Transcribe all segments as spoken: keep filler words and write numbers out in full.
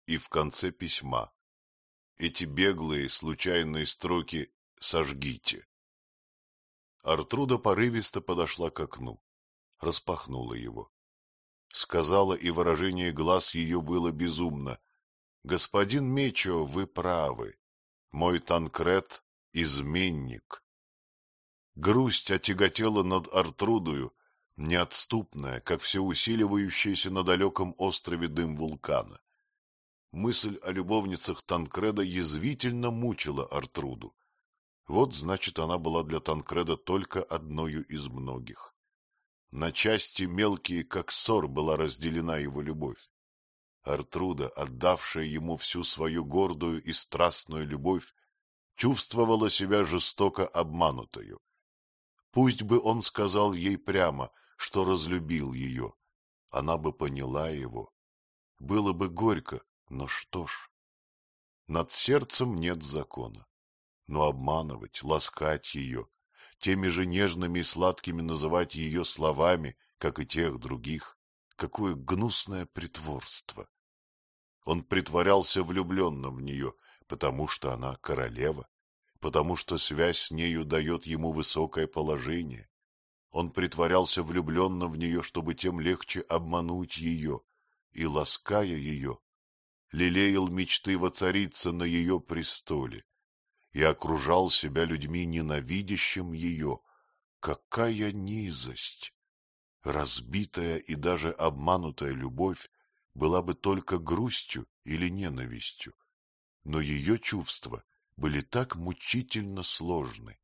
И в конце письма эти беглые, случайные строки «сожгите». Артруда порывисто подошла к окну, распахнула его. Сказала, и выражение глаз ее было безумно: «Господин Мечо, вы правы. Мой Танкред — изменник». Грусть отяготела над Артрудою, неотступная, как все усиливающаяся на далеком острове дым вулкана. Мысль о любовницах Танкреда язвительно мучила Артруду. Вот, значит, она была для Танкреда только одною из многих. На части мелкие, как ссор, была разделена его любовь. Артруда, отдавшая ему всю свою гордую и страстную любовь, чувствовала себя жестоко обманутою. Пусть бы он сказал ей прямо, что разлюбил ее, она бы поняла его. Было бы горько, но что ж. Над сердцем нет закона, но обманывать, ласкать ее, теми же нежными и сладкими называть ее словами, как и тех других, какое гнусное притворство. Он притворялся влюбленным в нее, потому что она королева, потому что связь с нею дает ему высокое положение. Он притворялся влюбленным в нее, чтобы тем легче обмануть ее, и, лаская ее, лелеял мечты воцариться на ее престоле и окружал себя людьми, ненавидящим ее. Какая низость! Разбитая и даже обманутая любовь была бы только грустью или ненавистью, но ее чувства были так мучительно сложны.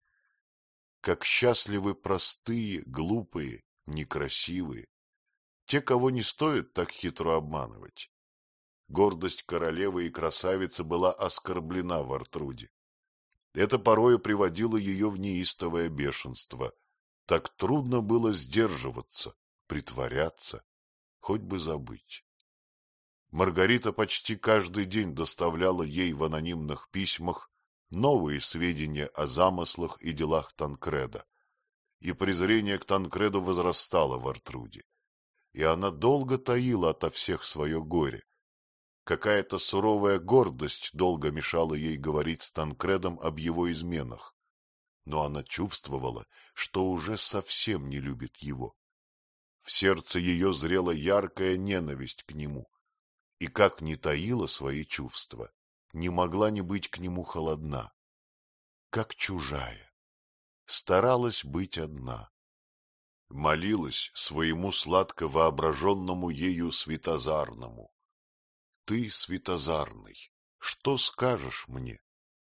Как счастливы простые, глупые, некрасивые, те, кого не стоит так хитро обманывать. Гордость королевы и красавицы была оскорблена в Артруде. Это порою приводило ее в неистовое бешенство. Так трудно было сдерживаться, притворяться, хоть бы забыть. Маргарита почти каждый день доставляла ей в анонимных письмах новые сведения о замыслах и делах Танкреда, и презрение к Танкреду возрастало в Артруде, и она долго таила ото всех свое горе. Какая-то суровая гордость долго мешала ей говорить с Танкредом об его изменах, но она чувствовала, что уже совсем не любит его. В сердце ее зрела яркая ненависть к нему, и как ни таила свои чувства, не могла не быть к нему холодна, как чужая, старалась быть одна. Молилась своему сладко воображенному ею Светозарному: «Ты, Светозарный, что скажешь мне?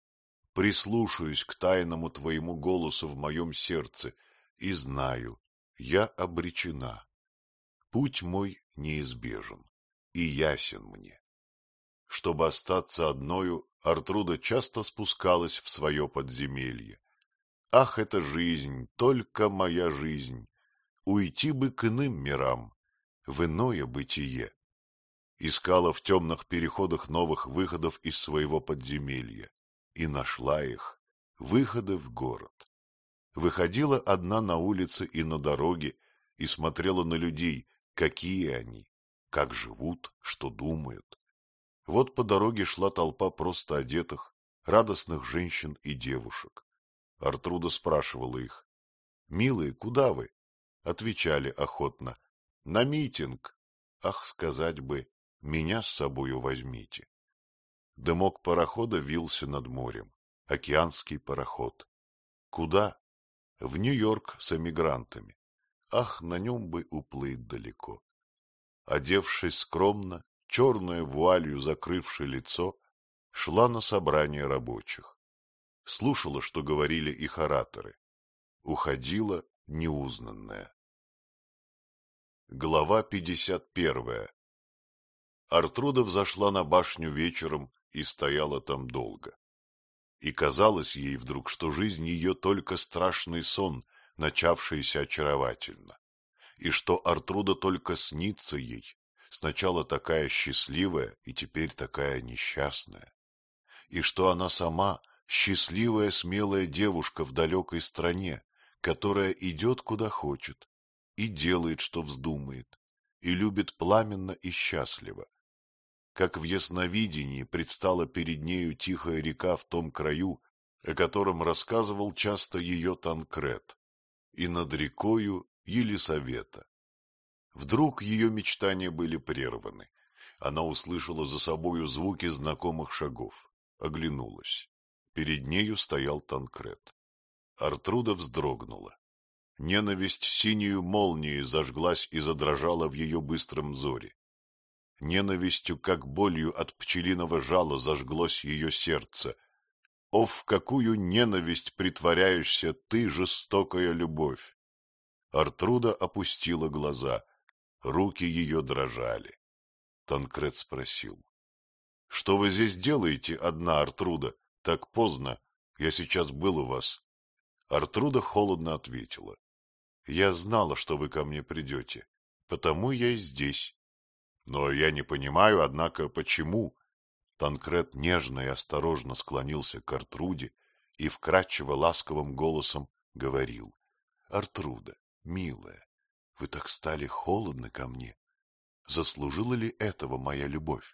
Прислушаюсь к тайному твоему голосу в моем сердце и знаю, я обречена. Путь мой неизбежен и ясен мне». Чтобы остаться одною, Артруда часто спускалась в свое подземелье. Ах, эта жизнь, только моя жизнь! Уйти бы к иным мирам, в иное бытие. Искала в темных переходах новых выходов из своего подземелья. И нашла их, выходы в город. Выходила одна на улице и на дороге и смотрела на людей, какие они, как живут, что думают. Вот по дороге шла толпа просто одетых, радостных женщин и девушек. Артруда спрашивала их: «Милые, куда вы?» Отвечали охотно: «На митинг». Ах, сказать бы: «Меня с собою возьмите». Дымок парохода вился над морем, океанский пароход. Куда? В Нью-Йорк с эмигрантами. Ах, на нем бы уплыть далеко. Одевшись скромно, черную вуалью закрывши лицо, шла на собрание рабочих. Слушала, что говорили их ораторы. Уходила неузнанная. Глава пятьдесят первая. Артруда взошла на башню вечером и стояла там долго. И казалось ей вдруг, что жизнь ее только страшный сон, начавшийся очаровательно, и что Артруда только снится ей, сначала такая счастливая и теперь такая несчастная, и что она сама счастливая смелая девушка в далекой стране, которая идет куда хочет и делает, что вздумает, и любит пламенно и счастливо. как в ясновидении предстала перед нею тихая река в том краю, о котором рассказывал часто ее Танкрет, и над рекою Елисавета. Вдруг ее мечтания были прерваны. Она услышала за собою звуки знакомых шагов, оглянулась. Перед нею стоял Танкрет. Артруда вздрогнула. Ненависть синею молнией зажглась и задрожала в ее быстром взоре. Ненавистью, как болью от пчелиного жала, зажглось ее сердце. О, в какую ненависть притворяешься ты, жестокая любовь! Артруда опустила глаза, руки ее дрожали. Танкрет спросил: — Что вы здесь делаете одна, Артруда? Так поздно. Я сейчас был у вас. Артруда холодно ответила: — Я знала, что вы ко мне придете, потому я и здесь. Но я не понимаю, однако, почему. Танкрет нежно и осторожно склонился к Артруде и вкрадчиво ласковым голосом говорил: — Артруда, милая, вы так стали холодны ко мне. Заслужила ли этого моя любовь?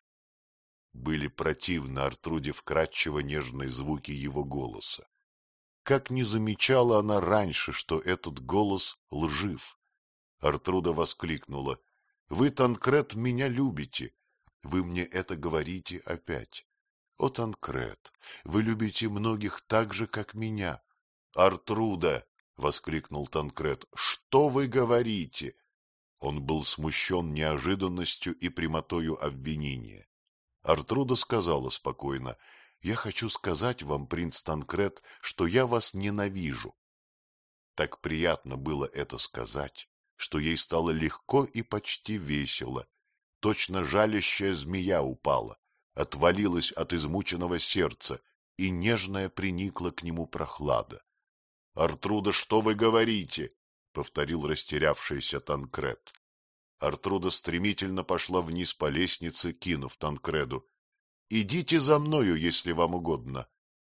Были противны Артруде вкрадчиво нежные звуки его голоса. Как не замечала она раньше, что этот голос лжив. Артруда воскликнула: — Вы, Танкрет, меня любите. Вы мне это говорите опять. О, Танкрет, вы любите многих так же, как меня. — Артруда! — воскликнул Танкрет. — Что вы говорите? Он был смущен неожиданностью и прямотою обвинения. Артруда сказала спокойно: — Я хочу сказать вам, принц Танкрет, что я вас ненавижу. Так приятно было это сказать, что ей стало легко и почти весело. Точно жалящая змея упала, отвалилась от измученного сердца, и нежная приникла к нему прохлада. — Артруда, что вы говорите? — повторил растерявшийся Танкрет. Артруда стремительно пошла вниз по лестнице, кинув Танкреду: — Идите за мною, если вам угодно.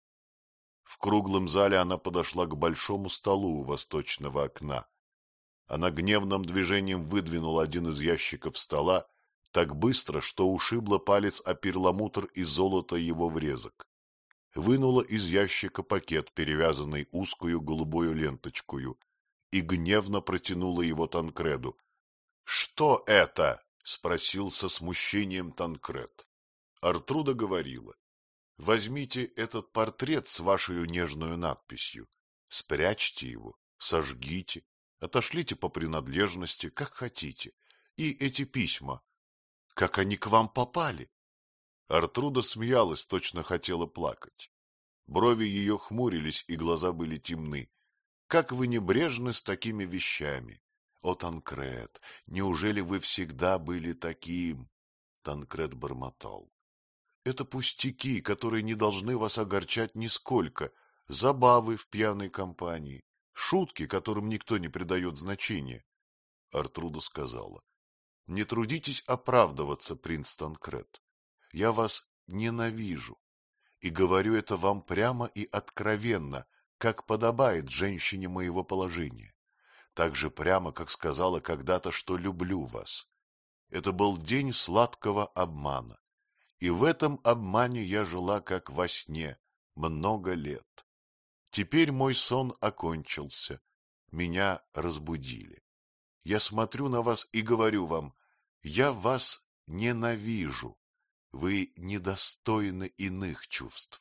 В круглом зале она подошла к большому столу у восточного окна. Она гневным движением выдвинула один из ящиков стола так быстро, что ушибла палец о перламутр и золото его врезок. Вынула из ящика пакет, перевязанный узкую голубою ленточкою, и гневно протянула его Танкреду. — Что это? — спросил со смущением Танкрет. Артруда говорила: — Возьмите этот портрет с вашей нежной надписью, спрячьте его, сожгите, отошлите по принадлежности, как хотите, и эти письма. Как они к вам попали? Артруда смеялась, точно хотела плакать. Брови ее хмурились, и глаза были темны. Как вы небрежны с такими вещами! О, Танкрет, неужели вы всегда были таким? Танкрет бормотал: — Это пустяки, которые не должны вас огорчать нисколько, забавы в пьяной компании, шутки, которым никто не придает значения. Артруда сказала: — Не трудитесь оправдываться, принц Танкрет. Я вас ненавижу, и говорю это вам прямо и откровенно, как подобает женщине моего положения, так же прямо, как сказала когда-то, что люблю вас. Это был день сладкого обмана, и в этом обмане я жила как во сне много лет. Теперь мой сон окончился, меня разбудили. Я смотрю на вас и говорю вам: я вас ненавижу, вы недостойны иных чувств.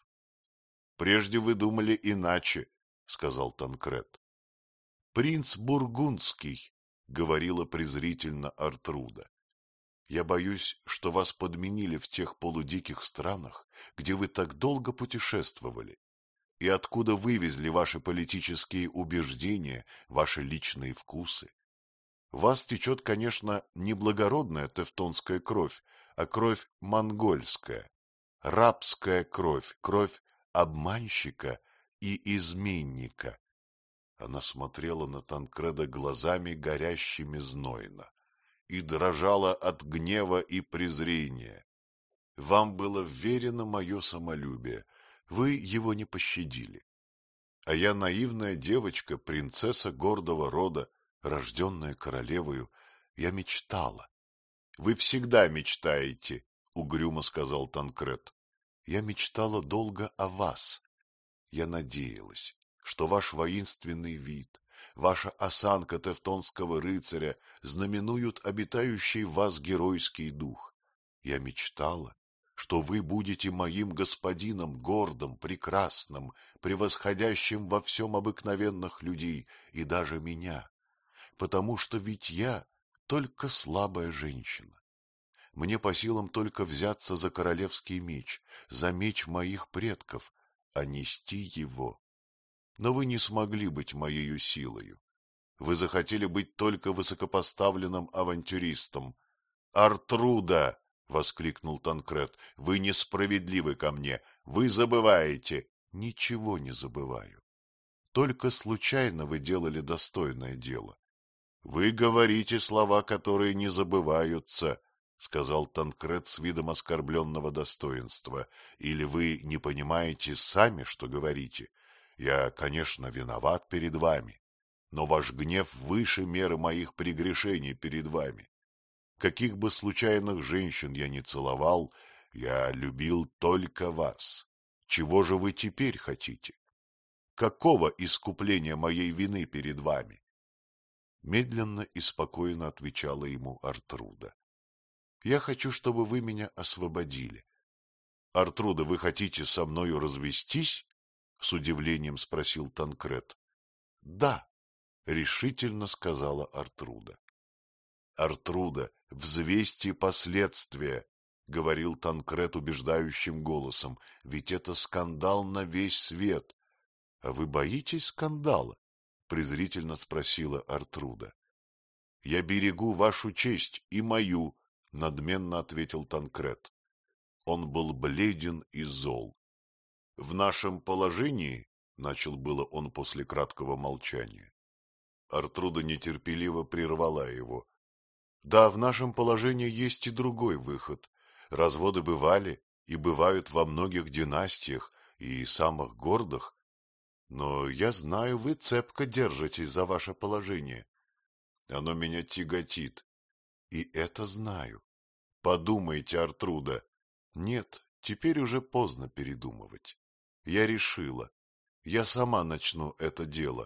— Прежде вы думали иначе, — сказал Танкрет. — Принц Бургундский, — говорила презрительно Артруда. — Я боюсь, что вас подменили в тех полудиких странах, где вы так долго путешествовали, и откуда вывезли ваши политические убеждения, ваши личные вкусы. Вас течет, конечно, не благородная тевтонская кровь, а кровь монгольская, рабская кровь, кровь обманщика и изменника. Она смотрела на Танкреда глазами, горящими знойно, и дрожала от гнева и презрения. Вам было вверено мое самолюбие, вы его не пощадили. А я наивная девочка, принцесса гордого рода, рожденная королевою, я мечтала. Вы всегда мечтаете, — угрюмо сказал Танкрет. — Я мечтала долго о вас. Я надеялась, что ваш воинственный вид, ваша осанка тевтонского рыцаря знаменуют обитающий в вас геройский дух. Я мечтала, что вы будете моим господином гордым, прекрасным, превосходящим во всем обыкновенных людей и даже меня, потому что ведь я только слабая женщина. Мне по силам только взяться за королевский меч, за меч моих предков, а нести его. Но вы не смогли быть моею силою. Вы захотели быть только высокопоставленным авантюристом. — Артруда! — воскликнул Танкрет. — Вы несправедливы ко мне. Вы забываете. — Ничего не забываю. Только случайно вы делали достойное дело. — Вы говорите слова, которые не забываются, — сказал Танкрет с видом оскорбленного достоинства. — Или вы не понимаете сами, что говорите? Я, конечно, виноват перед вами, но ваш гнев выше меры моих прегрешений перед вами. Каких бы случайных женщин я ни целовал, я любил только вас. Чего же вы теперь хотите? Какого искупления моей вины перед вами? Медленно и спокойно отвечала ему Артруда. — Я хочу, чтобы вы меня освободили. — Артруда, вы хотите со мною развестись? — с удивлением спросил Танкрет. — Да, — решительно сказала Артруда. — Артруда, взвесьте последствия, — говорил Танкрет убеждающим голосом, — ведь это скандал на весь свет. — А вы боитесь скандала? — презрительно спросила Артруда. — Я берегу вашу честь и мою, — надменно ответил Танкрет. Он был бледен и зол. — В нашем положении, — начал было он после краткого молчания. Артруда нетерпеливо прервала его. — Да, в нашем положении есть и другой выход. Разводы бывали и бывают во многих династиях и самых гордых. Но я знаю, вы цепко держитесь за ваше положение. Оно меня тяготит. И это знаю. Подумайте, Артруда. Нет, теперь уже поздно передумывать. Я решила. Я сама начну это дело.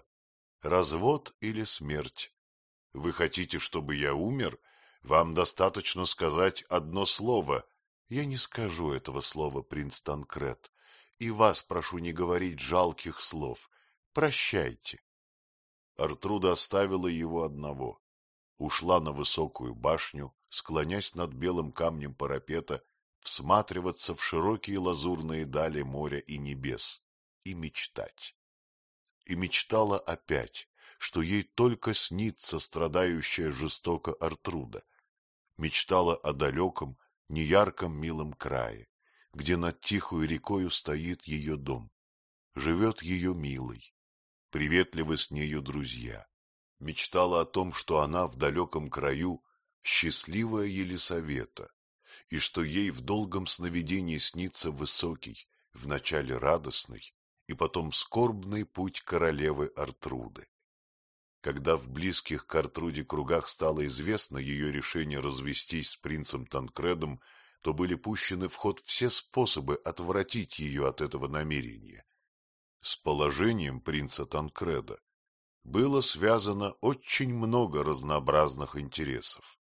Развод или смерть. Вы хотите, чтобы я умер? Вам достаточно сказать одно слово. Я не скажу этого слова, принц Танкрет. И вас прошу не говорить жалких слов. Прощайте. Артруда оставила его одного. Ушла на высокую башню, склонясь над белым камнем парапета, всматриваться в широкие лазурные дали моря и небес и мечтать. И мечтала опять, что ей только снится страдающая жестоко Артруда. Мечтала о далеком, неярком милом крае, где над тихою рекою стоит ее дом. Живет ее милый, приветливы с нею друзья. Мечтала о том, что она в далеком краю счастливая Елисавета, и что ей в долгом сновидении снится высокий, вначале радостный, и потом скорбный путь королевы Артруды. Когда в близких к Артруде кругах стало известно ее решение развестись с принцем Танкредом, то были пущены в ход все способы отвратить ее от этого намерения. С положением принца Танкреда было связано очень много разнообразных интересов.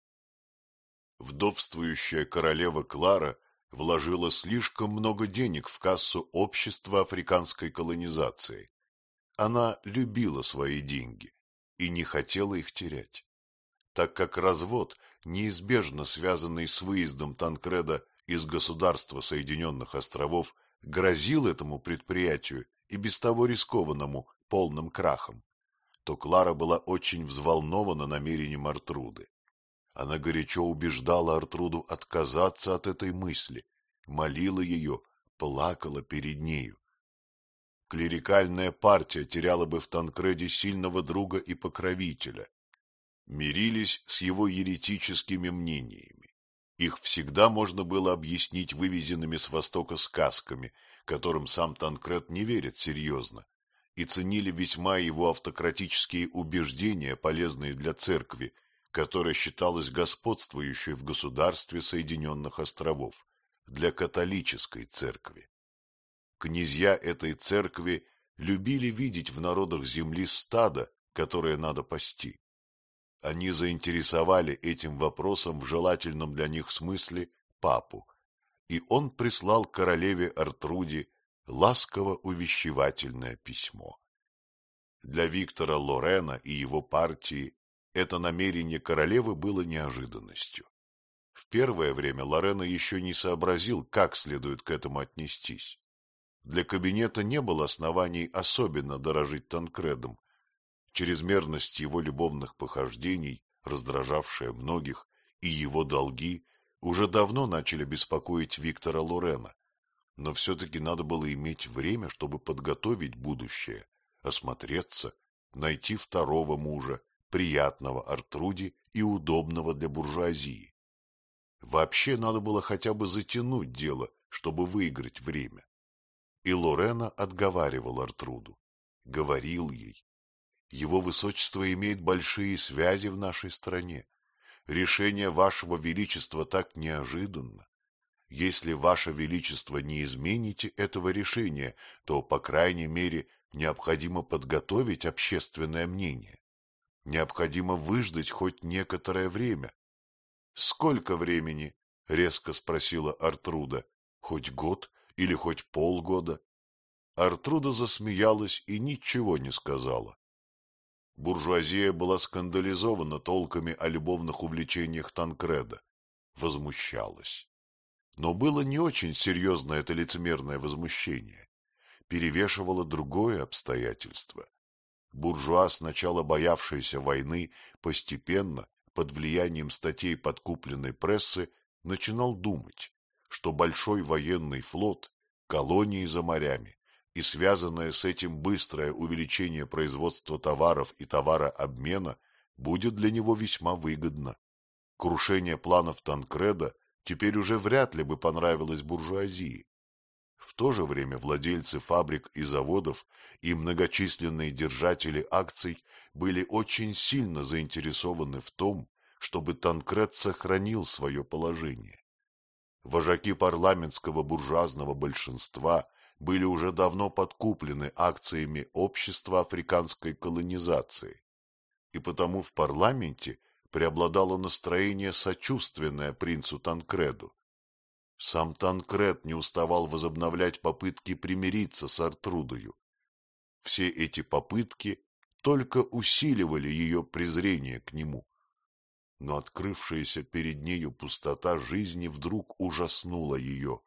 Вдовствующая королева Клара вложила слишком много денег в кассу общества африканской колонизации. Она любила свои деньги и не хотела их терять, так как развод, неизбежно связанный с выездом Танкреда из государства Соединенных Островов, грозил этому предприятию и без того рискованному полным крахом, то Клара была очень взволнована намерением Артруды. Она горячо убеждала Артруду отказаться от этой мысли, молила ее, плакала перед нею. Клерикальная партия теряла бы в Танкреде сильного друга и покровителя. Мирились с его еретическими мнениями. Их всегда можно было объяснить вывезенными с Востока сказками, которым сам Танкред не верит серьезно, и ценили весьма его автократические убеждения, полезные для церкви, которая считалась господствующей в государстве Соединенных Островов для католической церкви. Князья этой церкви любили видеть в народах земли стадо, которое надо пасти. Они заинтересовали этим вопросом в желательном для них смысле папу, и он прислал королеве Артруде ласково-увещевательное письмо. Для Виктора Лорена и его партии это намерение королевы было неожиданностью. В первое время Лорена еще не сообразил, как следует к этому отнестись. Для кабинета не было оснований особенно дорожить Танкредом. Чрезмерность его любовных похождений, раздражавшая многих, и его долги уже давно начали беспокоить Виктора Лорена. Но все-таки надо было иметь время, чтобы подготовить будущее, осмотреться, найти второго мужа, приятного Артруде и удобного для буржуазии. Вообще надо было хотя бы затянуть дело, чтобы выиграть время. И Лорена отговаривал Артруду, говорил ей: его высочество имеет большие связи в нашей стране. Решение вашего величества так неожиданно. Если ваше величество не измените этого решения, то, по крайней мере, необходимо подготовить общественное мнение. Необходимо выждать хоть некоторое время. — Сколько времени? — резко спросила Артруда. — Хоть год или хоть полгода? Артруда засмеялась и ничего не сказала. Буржуазия была скандализована толками о любовных увлечениях Танкреда, возмущалась. Но было не очень серьезно это лицемерное возмущение. Перевешивало другое обстоятельство. Буржуа, сначала боявшийся войны, постепенно, под влиянием статей подкупленной прессы, начинал думать, что большой военный флот, колонии за морями и связанное с этим быстрое увеличение производства товаров и товарообмена будет для него весьма выгодно. Крушение планов Танкреда теперь уже вряд ли бы понравилось буржуазии. В то же время владельцы фабрик и заводов и многочисленные держатели акций были очень сильно заинтересованы в том, чтобы Танкред сохранил свое положение. Вожаки парламентского буржуазного большинства были уже давно подкуплены акциями общества африканской колонизации, и потому в парламенте преобладало настроение, сочувственное принцу Танкреду. Сам Танкред не уставал возобновлять попытки примириться с Артрудою. Все эти попытки только усиливали ее презрение к нему. Но открывшаяся перед нею пустота жизни вдруг ужаснула ее,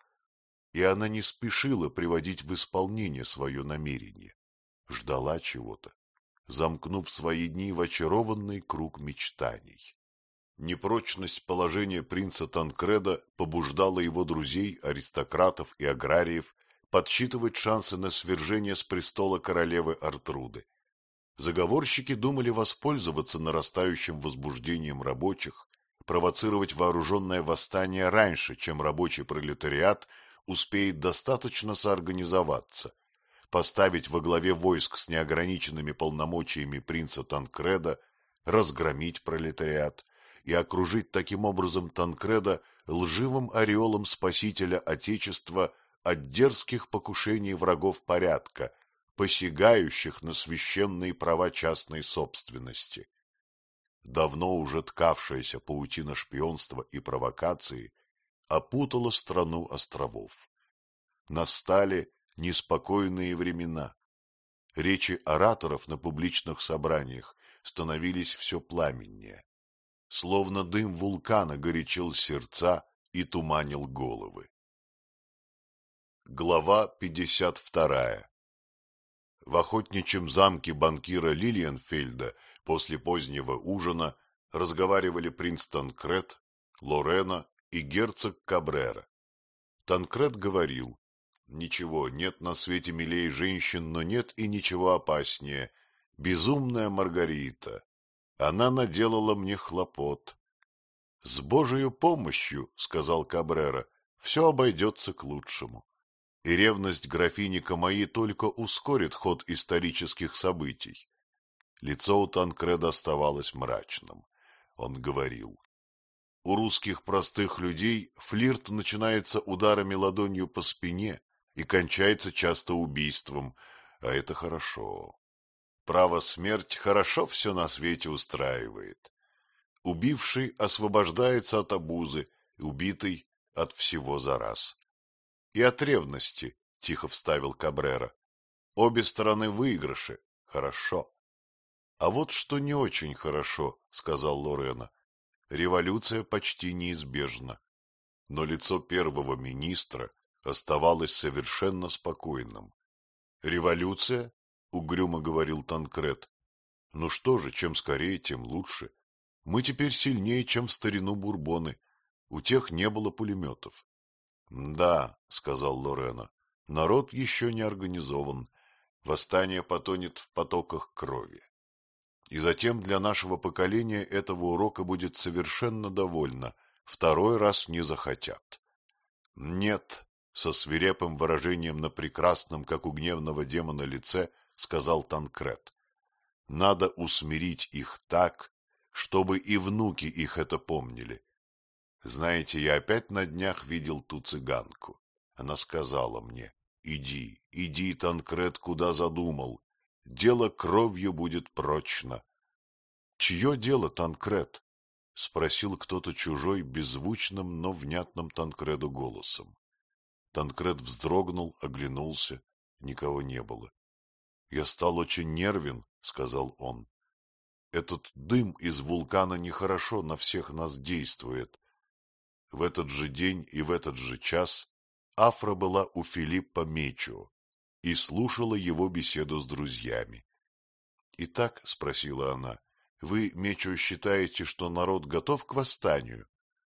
и она не спешила приводить в исполнение свое намерение, ждала чего-то, замкнув свои дни в очарованный круг мечтаний. Непрочность положения принца Танкреда побуждала его друзей, аристократов и аграриев подсчитывать шансы на свержение с престола королевы Артруды. Заговорщики думали воспользоваться нарастающим возбуждением рабочих, провоцировать вооруженное восстание раньше, чем рабочий пролетариат успеет достаточно соорганизоваться, поставить во главе войск с неограниченными полномочиями принца Танкреда, разгромить пролетариат и окружить таким образом Танкреда лживым ореолом спасителя Отечества от дерзких покушений врагов порядка, посягающих на священные права частной собственности. Давно уже ткавшаяся паутина шпионства и провокации опутала страну островов. Настали неспокойные времена. Речи ораторов на публичных собраниях становились все пламеннее. Словно дым вулкана горячил сердца и туманил головы. Глава пятьдесят вторая. В охотничьем замке банкира Лилиенфельда после позднего ужина разговаривали принц Танкред, Лорена и герцог Кабрера. Танкред говорил: «Ничего, нет на свете милее женщин, но нет и ничего опаснее. Безумная Маргарита. Она наделала мне хлопот». «С Божией помощью, — сказал Кабрера, — все обойдется к лучшему. И ревность графини Камаи только ускорит ход исторических событий». Лицо у Танкреда оставалось мрачным. он говорил. У русских простых людей флирт начинается ударами ладонью по спине и кончается часто убийством, а это хорошо. Право, смерть хорошо все на свете устраивает. Убивший освобождается от обузы, убитый — от всего за раз. И от ревности, — тихо вставил Кабрера. Обе стороны выигрыши. Хорошо. А вот что не очень хорошо, — сказал Лорена. Революция почти неизбежна. Но лицо первого министра оставалось совершенно спокойным. Революция? — угрюмо говорил Танкрет. Ну что же, чем скорее, тем лучше. Мы теперь сильнее, чем в старину Бурбоны. У тех не было пулеметов. — Да, — сказал Лорена, — народ еще не организован. Восстание потонет в потоках крови. И затем для нашего поколения этого урока будет совершенно довольно. Второй раз не захотят. — Нет, — со свирепым выражением на прекрасном, как у гневного демона, лице, сказал Танкрет. — Надо усмирить их так, чтобы и внуки их это помнили. Знаете, я опять на днях видел ту цыганку. Она сказала мне: иди, иди, Танкрет, куда задумал. Дело кровью будет прочно. — Чье дело, Танкрет? — спросил кто-то чужой, беззвучным, но внятным Танкреду голосом. Танкрет вздрогнул, оглянулся. Никого не было. — Я стал очень нервен, — сказал он. — Этот дым из вулкана нехорошо на всех нас действует. В этот же день и в этот же час Афра была у Филиппа Мечио и слушала его беседу с друзьями. — Итак, — спросила она, — вы, Мечио, считаете, что народ готов к восстанию?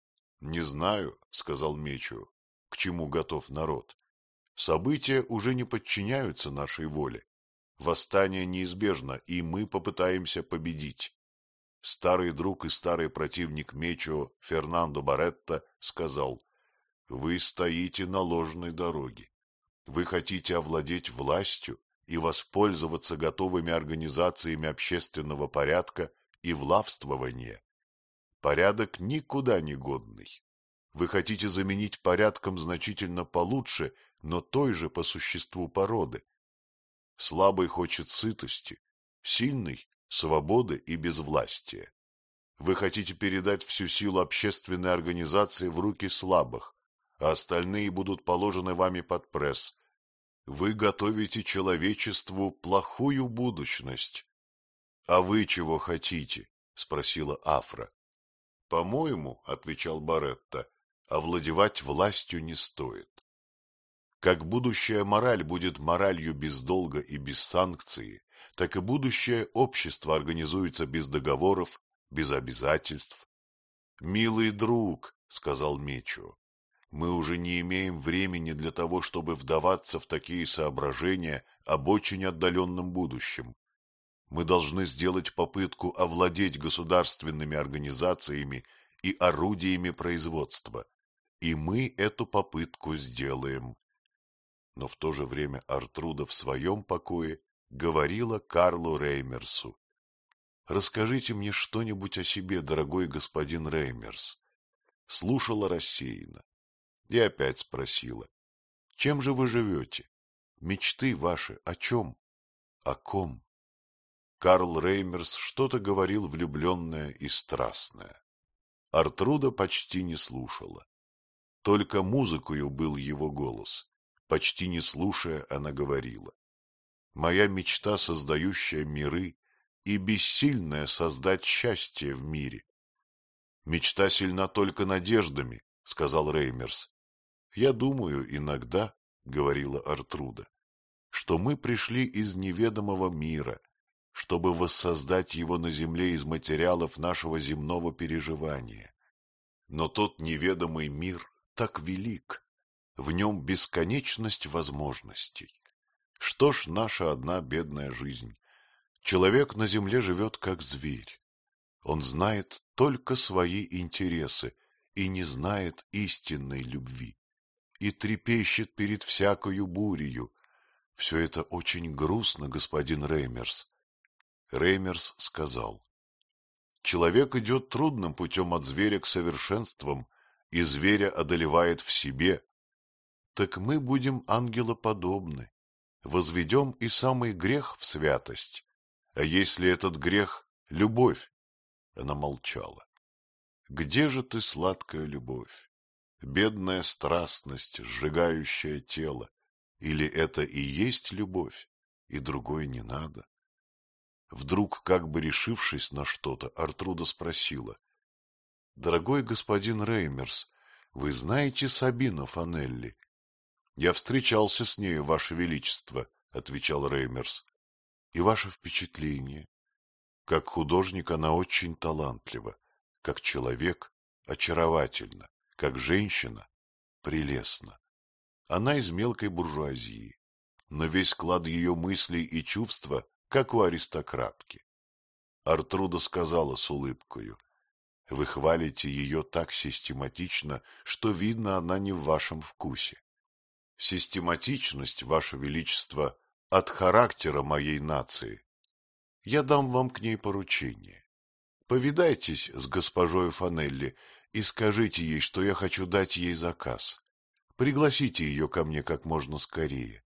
— Не знаю, — сказал Мечио, — к чему готов народ. События уже не подчиняются нашей воле. Восстание неизбежно, и мы попытаемся победить. Старый друг и старый противник Мечио Фернандо Баретта сказал: вы стоите на ложной дороге. Вы хотите овладеть властью и воспользоваться готовыми организациями общественного порядка и влавствования. Порядок никуда не годный. Вы хотите заменить порядком значительно получше, но той же по существу породы. Слабый хочет сытости, сильный — свободы и безвластия. Вы хотите передать всю силу общественной организации в руки слабых, а остальные будут положены вами под пресс. Вы готовите человечеству плохую будущность. — А вы чего хотите? — спросила Афра. — По-моему, — отвечал Баретта, — овладевать властью не стоит. Как будущая мораль будет моралью без долга и без санкции, так и будущее общество организуется без договоров, без обязательств. — Милый друг, — сказал Мечио, — мы уже не имеем времени для того, чтобы вдаваться в такие соображения об очень отдаленном будущем. Мы должны сделать попытку овладеть государственными организациями и орудиями производства, и мы эту попытку сделаем. Но в то же время Артруда в своем покое говорила Карлу Реймерсу: «Расскажите мне что-нибудь о себе, дорогой господин Реймерс». Слушала рассеянно и опять спросила: «Чем же вы живете? Мечты ваши о чем? О ком?» Карл Реймерс что-то говорил влюбленное и страстное. Артруда почти не слушала. Только музыкою был его голос. Почти не слушая, она говорила: «Моя мечта, создающая миры, и бессильная создать счастье в мире». «Мечта сильна только надеждами», — сказал Реймерс. «Я думаю иногда, — говорила Артруда, — что мы пришли из неведомого мира, чтобы воссоздать его на земле из материалов нашего земного переживания. Но тот неведомый мир так велик, в нем бесконечность возможностей. Что ж наша одна бедная жизнь? Человек на земле живет как зверь. Он знает только свои интересы и не знает истинной любви, и трепещет перед всякою бурею. Все это очень грустно, господин Реймерс». Реймерс сказал: Человек идет трудным путем от зверя к совершенствам, и зверя одолевает в себе. Так мы будем ангелоподобны, возведем и самый грех в святость. А если этот грех — любовь? Она молчала. Где же ты, сладкая любовь? Бедная страстность, сжигающая тело. Или это и есть любовь, и другой не надо? Вдруг, как бы решившись на что-то, Артруда спросила: — Дорогой господин Реймерс, вы знаете Сабину Фанелли? — Я встречался с нею, ваше величество, — отвечал Реймерс. — И ваше впечатление? Как художник она очень талантлива, как человек очаровательна, как женщина прелестна. Она из мелкой буржуазии, но весь склад ее мыслей и чувства, как у аристократки. Артруда сказала с улыбкою: — Вы хвалите ее так систематично, что видно, она не в вашем вкусе. Систематичность, ваше величество, от характера моей нации. Я дам вам к ней поручение. Повидайтесь с госпожой Фанелли и скажите ей, что я хочу дать ей заказ. Пригласите ее ко мне как можно скорее.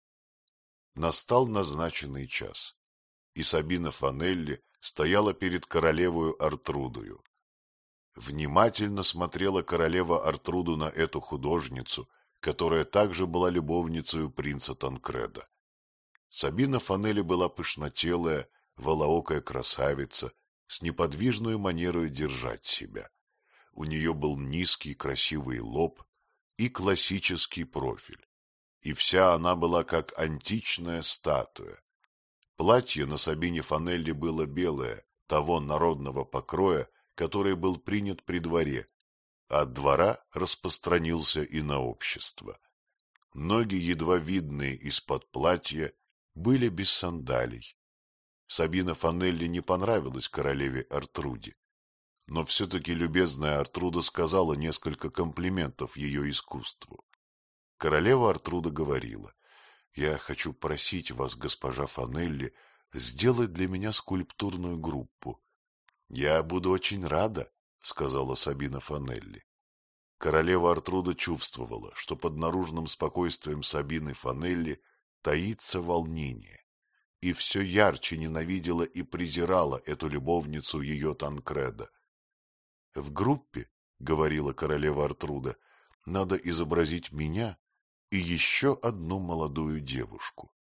Настал назначенный час, и Сабина Фанелли стояла перед королевою Артрудою. Внимательно смотрела королева Артруду на эту художницу, которая также была любовницей принца Танкреда. Сабина Фанелли была пышнотелая, волоокая красавица, с неподвижной манерой держать себя. У нее был низкий красивый лоб и классический профиль, и вся она была как античная статуя. Платье на Сабине Фанелли было белое, того народного покроя, который был принят при дворе, а от двора распространился и на общество. Ноги, едва видные из-под платья, были без сандалий. Сабина Фанелли не понравилась королеве Артруде, но все-таки любезная Артруда сказала несколько комплиментов ее искусству. Королева Артруда говорила: — Я хочу просить вас, госпожа Фанелли, сделать для меня скульптурную группу. — Я буду очень рада, — сказала Сабина Фанелли. Королева Артруда чувствовала, что под наружным спокойствием Сабины Фанелли таится волнение, и все ярче ненавидела и презирала эту любовницу ее Танкреда. — В группе, — говорила королева Артруда, — надо изобразить меня и еще одну молодую девушку.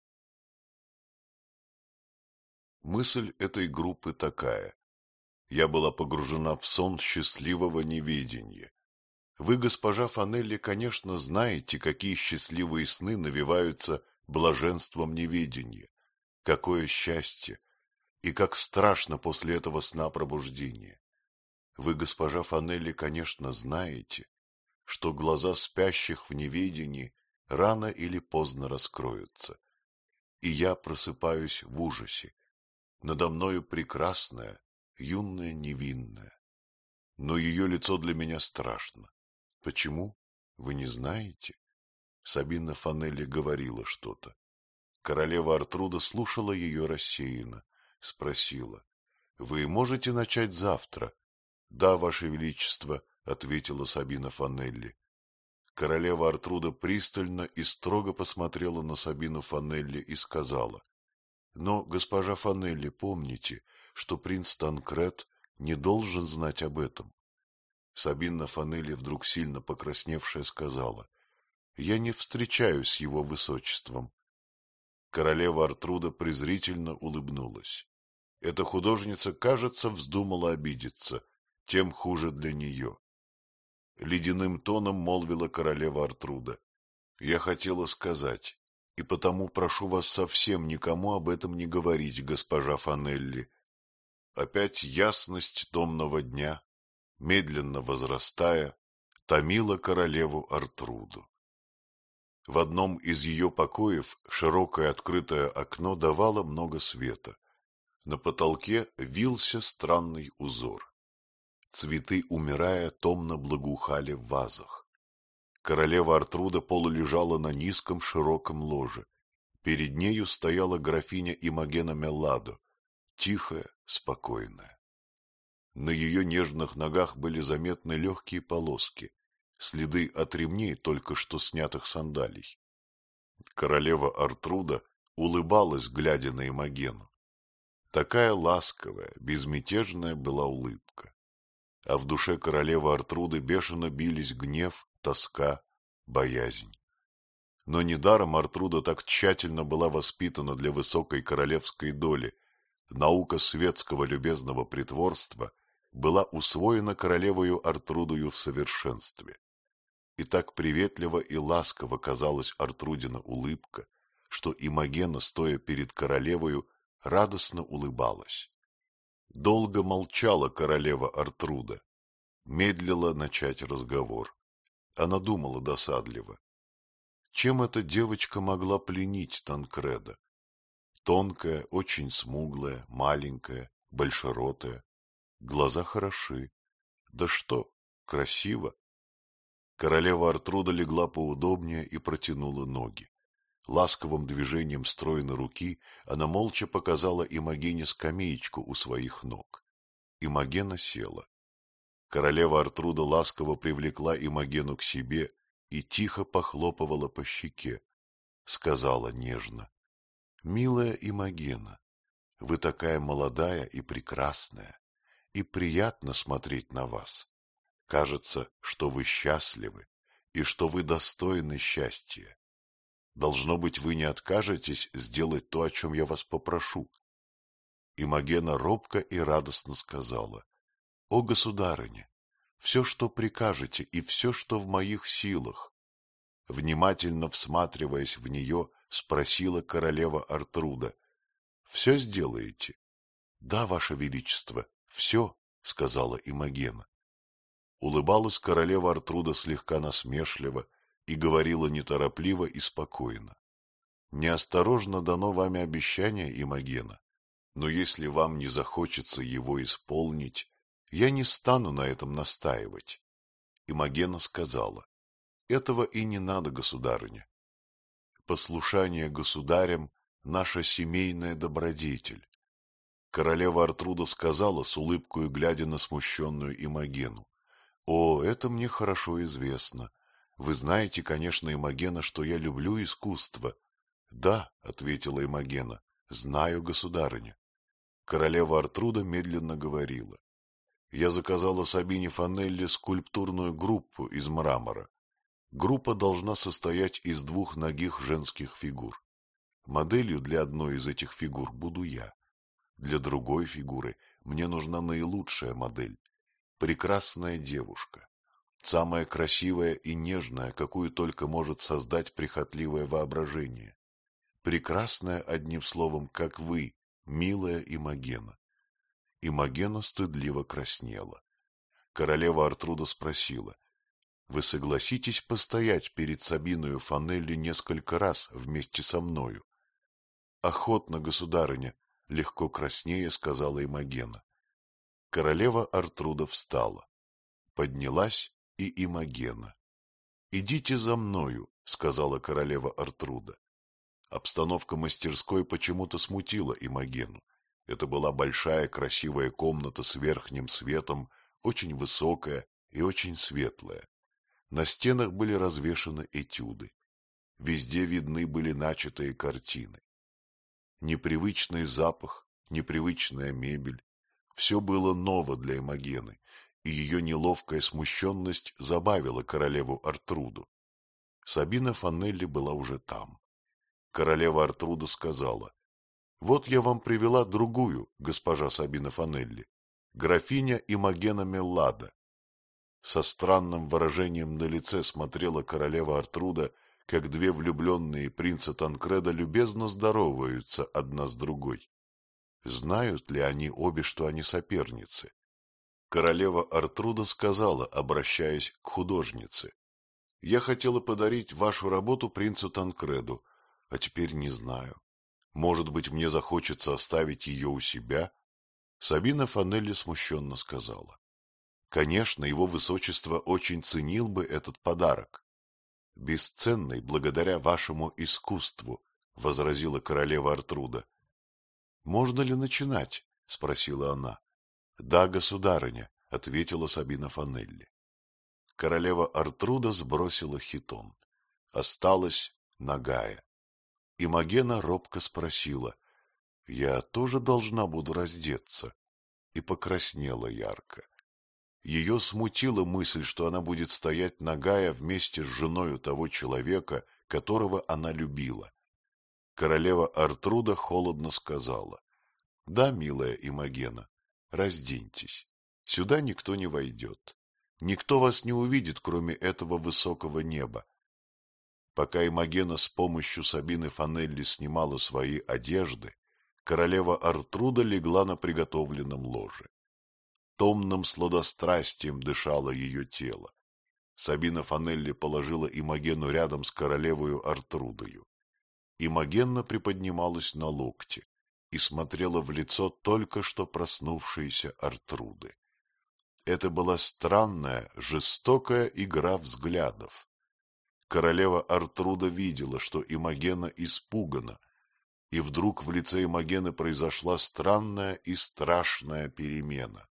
Мысль этой группы такая. Я была погружена в сон счастливого неведения. Вы, госпожа Фанелли, конечно, знаете, какие счастливые сны навеваются блаженством неведения. Какое счастье! И как страшно после этого сна пробуждение! Вы, госпожа Фанелли, конечно, знаете, что глаза спящих в неведении рано или поздно раскроются. И я просыпаюсь в ужасе. Надо мною прекрасная, юная, невинная. Но ее лицо для меня страшно. Почему? Вы не знаете? Сабина Фанелли говорила что-то. Королева Артруда слушала ее рассеянно, спросила: — Вы можете начать завтра? — Да, ваше величество, — ответила Сабина Фанелли. Королева Артруда пристально и строго посмотрела на Сабину Фанелли и сказала: — Но, госпожа Фанелли, помните, что принц Танкред не должен знать об этом. Сабина Фанелли, вдруг сильно покрасневшая, сказала: — Я не встречаюсь с его высочеством. Королева Артруда презрительно улыбнулась. Эта художница, кажется, вздумала обидеться, тем хуже для нее. Ледяным тоном молвила королева Артруда: — Я хотела сказать, и потому прошу вас совсем никому об этом не говорить, госпожа Фанелли. Опять ясность томного дня, медленно возрастая, томила королеву Артруду. В одном из ее покоев широкое открытое окно давало много света. На потолке вился странный узор. Цветы, умирая, томно благоухали в вазах. Королева Артруда полулежала на низком широком ложе. Перед нею стояла графиня Имогена Мелладо, тихая, спокойная. На ее нежных ногах были заметны легкие полоски, следы от ремней только что снятых сандалий. Королева Артруда улыбалась, глядя на Имогену. Такая ласковая, безмятежная была улыбка. А в душе королевы Артруды бешено бились гнев, тоска, боязнь. Но недаром Артруда так тщательно была воспитана для высокой королевской доли. Наука светского любезного притворства была усвоена королевою Артрудою в совершенстве. И так приветливо и ласково казалась Артрудина улыбка, что Имогена, стоя перед королевою, радостно улыбалась. Долго молчала королева Артруда, медлила начать разговор. Она думала досадливо. Чем эта девочка могла пленить Танкреда? Тонкая, очень смуглая, маленькая, большеротая. Глаза хороши. Да что, красиво. Королева Артруда легла поудобнее и протянула ноги. Ласковым движением стройной руки она молча показала Имогене скамеечку у своих ног. Имогена села. Королева Артруда ласково привлекла Имогену к себе и тихо похлопывала по щеке. Сказала нежно: «Милая Имогена, вы такая молодая и прекрасная, и приятно смотреть на вас. Кажется, что вы счастливы и что вы достойны счастья. Должно быть, вы не откажетесь сделать то, о чем я вас попрошу». Имогена робко и радостно сказала: «О, государыня, все, что прикажете, и все, что в моих силах». Внимательно всматриваясь в нее, спросила королева Артруда: «Все сделаете?» «Да, ваше величество, все», — сказала Имогена. Улыбалась королева Артруда слегка насмешливо и говорила неторопливо и спокойно: «Неосторожно дано вами обещание, Имогена, но если вам не захочется его исполнить, я не стану на этом настаивать». Имогена сказала: «Этого и не надо, государыня. Послушание государям — наша семейная добродетель». Королева Артруда сказала с улыбкой, глядя на смущенную Имогену: «О, это мне хорошо известно. Вы знаете, конечно, Имогена, что я люблю искусство». «Да», — ответила Имогена, — «знаю, государыня». Королева Артруда медленно говорила: «Я заказала Сабине Фанелли скульптурную группу из мрамора. Группа должна состоять из двух нагих женских фигур. Моделью для одной из этих фигур буду я. Для другой фигуры мне нужна наилучшая модель. Прекрасная девушка, самая красивая и нежная, какую только может создать прихотливое воображение. Прекрасная, одним словом, как вы, милая Имогена». Имогена стыдливо краснела. Королева Артруда спросила: «Вы согласитесь постоять перед Сабиною Фанелли несколько раз вместе со мною?» «Охотно, государыня», — легко краснея сказала Имогена. Королева Артруда встала. Поднялась и Имогена. «Идите за мною», — сказала королева Артруда. Обстановка мастерской почему-то смутила Имогену. Это была большая красивая комната с верхним светом, очень высокая и очень светлая. На стенах были развешаны этюды. Везде видны были начатые картины. Непривычный запах, непривычная мебель — все было ново для Имогены, и ее неловкая смущенность забавила королеву Артруду. Сабина Фанелли была уже там. Королева Артруда сказала: «Вот я вам привела другую, госпожа Сабина Фанелли, графиня Имогена Меллада». Со странным выражением на лице смотрела королева Артруда, как две влюбленные принца Танкреда любезно здороваются одна с другой. Знают ли они обе, что они соперницы? Королева Артруда сказала, обращаясь к художнице: «Я хотела подарить вашу работу принцу Танкреду, а теперь не знаю. Может быть, мне захочется оставить ее у себя?» Сабина Фанелли смущенно сказала: «Конечно, его высочество очень ценил бы этот подарок». «Бесценный благодаря вашему искусству», — возразила королева Артруда. «Можно ли начинать?» — спросила она. — Да, государыня, — ответила Сабина Фанелли. Королева Артруда сбросила хитон. Осталась нагая. Имогена робко спросила: — Я тоже должна буду раздеться? И покраснела ярко. Ее смутила мысль, что она будет стоять нагая вместе с женою того человека, которого она любила. Королева Артруда холодно сказала: — Да, милая Имогена, разденьтесь. Сюда никто не войдет. Никто вас не увидит, кроме этого высокого неба. Пока Имогена с помощью Сабины Фанелли снимала свои одежды, королева Артруда легла на приготовленном ложе. Томным сладострастием дышало ее тело. Сабина Фанелли положила Имогену рядом с королевою Артрудою. Имогенна приподнималась на локте и смотрела в лицо только что проснувшейся Артруды. Это была странная, жестокая игра взглядов. Королева Артруда видела, что Имогена испугана, и вдруг в лице Имогены произошла странная и страшная перемена.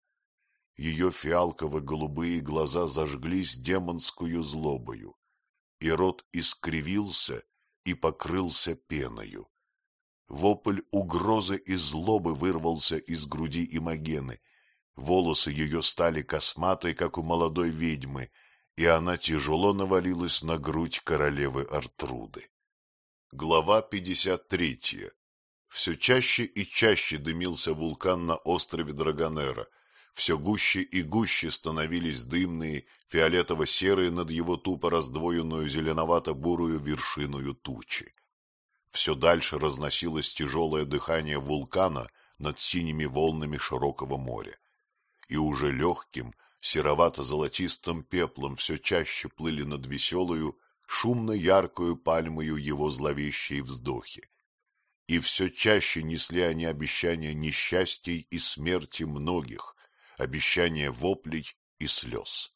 Ее фиалково-голубые глаза зажглись демонскую злобою, и рот искривился и покрылся пеною. Вопль угрозы и злобы вырвался из груди Имогены. Волосы ее стали косматой, как у молодой ведьмы, и она тяжело навалилась на грудь королевы Артруды. Глава пятьдесят третья. Все чаще и чаще дымился вулкан на острове Драгонера. Все гуще и гуще становились дымные, фиолетово-серые над его тупо раздвоенную зеленовато-бурую вершиною тучи. Все дальше разносилось тяжелое дыхание вулкана над синими волнами широкого моря. И уже легким, серовато-золотистым пеплом все чаще плыли над веселую, шумно-яркую пальмою его зловещие вздохи. И все чаще несли они обещания несчастий и смерти многих, обещания воплей и слез.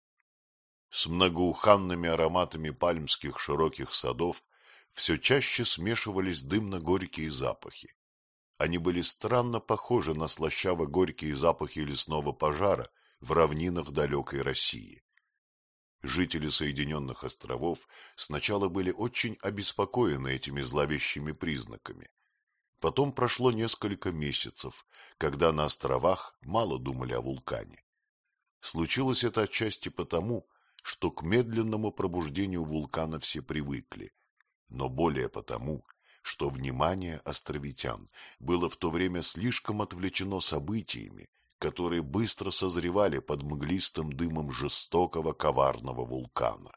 С многоуханными ароматами пальмских широких садов все чаще смешивались дымно-горькие запахи. Они были странно похожи на слащаво-горькие запахи лесного пожара в равнинах далекой России. Жители Соединенных островов сначала были очень обеспокоены этими зловещими признаками. Потом прошло несколько месяцев, когда на островах мало думали о вулкане. Случилось это отчасти потому, что к медленному пробуждению вулкана все привыкли, но более потому, что внимание островитян было в то время слишком отвлечено событиями, которые быстро созревали под мглистым дымом жестокого коварного вулкана.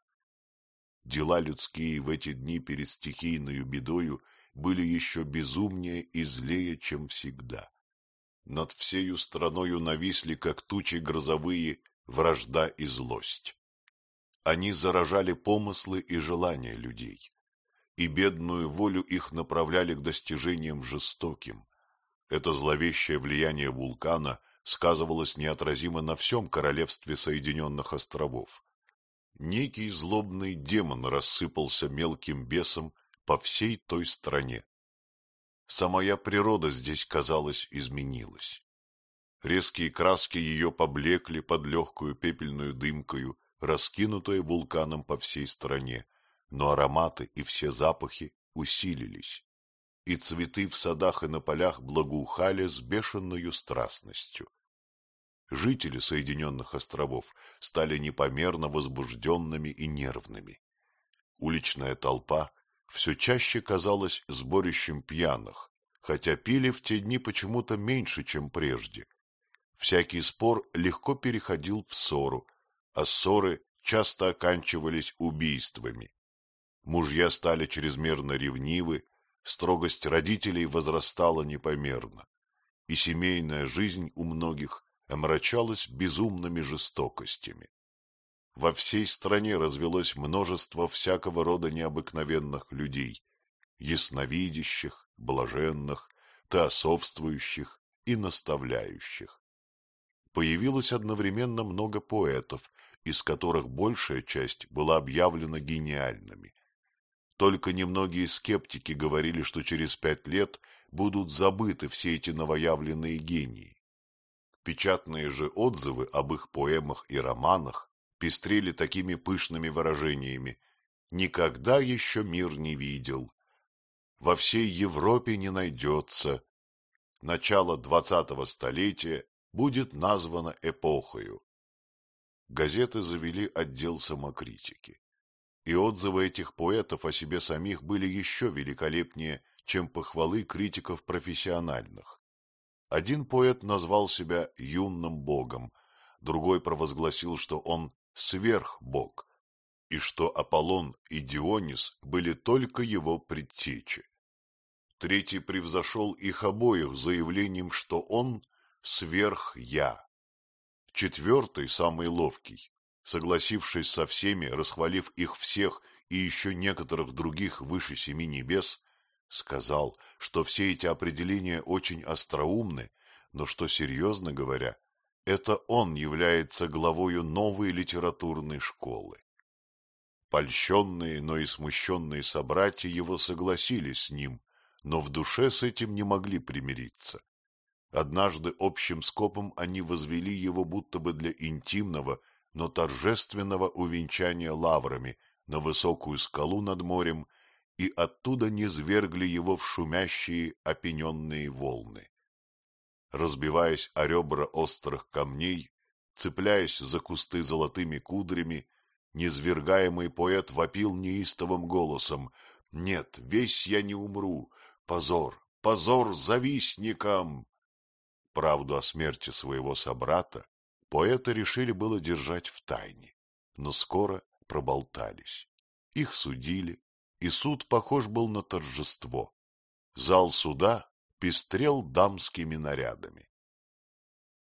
Дела людские в эти дни перед стихийною бедою были еще безумнее и злее, чем всегда. Над всею страною нависли, как тучи грозовые, вражда и злость. Они заражали помыслы и желания людей, и бедную волю их направляли к достижениям жестоким. Это зловещее влияние вулкана сказывалось неотразимо на всем королевстве Соединенных островов. Некий злобный демон рассыпался мелким бесом по всей той стране. Самая природа здесь, казалось, изменилась. Резкие краски ее поблекли под легкую пепельную дымкою, раскинутую вулканом по всей стране, но ароматы и все запахи усилились, и цветы в садах и на полях благоухали с бешеною страстностью. Жители Соединенных островов стали непомерно возбужденными и нервными. Уличная толпа все чаще казалась сборищем пьяных, хотя пили в те дни почему-то меньше, чем прежде. Всякий спор легко переходил в ссору, а ссоры часто оканчивались убийствами. Мужья стали чрезмерно ревнивы, строгость родителей возрастала непомерно, и семейная жизнь у многих омрачалась безумными жестокостями. Во всей стране развелось множество всякого рода необыкновенных людей, ясновидящих, блаженных, теософствующих и наставляющих. Появилось одновременно много поэтов, из которых большая часть была объявлена гениальными. Только немногие скептики говорили, что через пять лет будут забыты все эти новоявленные гении. Печатные же отзывы об их поэмах и романах пестрели такими пышными выражениями: «Никогда еще мир не видел», «Во всей Европе не найдется», «Начало двадцатого столетия будет названо эпохою». Газеты завели отдел самокритики, и отзывы этих поэтов о себе самих были еще великолепнее, чем похвалы критиков профессиональных. Один поэт назвал себя юным богом, другой провозгласил, что он сверхбог, и что Аполлон и Дионис были только его предтечи. Третий превзошел их обоих заявлением, что он сверх-я. Четвертый, самый ловкий, согласившись со всеми, расхвалив их всех и еще некоторых других выше семи небес, сказал, что все эти определения очень остроумны, но что, серьезно говоря, это он является главою новой литературной школы. Польщенные, но и смущенные собратья его согласились с ним, но в душе с этим не могли примириться. Однажды общим скопом они возвели его будто бы для интимного, но торжественного увенчания лаврами на высокую скалу над морем, и оттуда низвергли его в шумящие опененные волны. Разбиваясь о ребра острых камней, цепляясь за кусты золотыми кудрями, низвергаемый поэт вопил неистовым голосом: «Нет, весь я не умру! Позор! Позор завистникам!» Правду о смерти своего собрата поэта решили было держать в тайне, но скоро проболтались. Их судили, и суд похож был на торжество. Зал суда пестрел дамскими нарядами.